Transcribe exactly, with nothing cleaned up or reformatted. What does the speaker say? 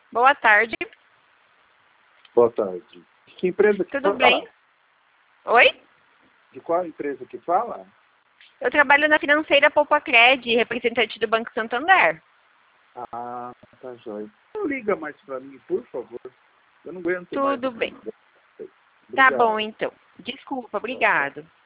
Boa tarde. Boa tarde. Que empresa que Tudo fala? bem? Oi? De qual empresa que fala? Eu trabalho na financeira Poupa Cred, representante do Banco Santander. Ah, tá jóia. Não liga mais pra mim, por favor. Eu não aguento mais. Tudo bem. Tá Obrigado. bom, então. Desculpa, obrigado.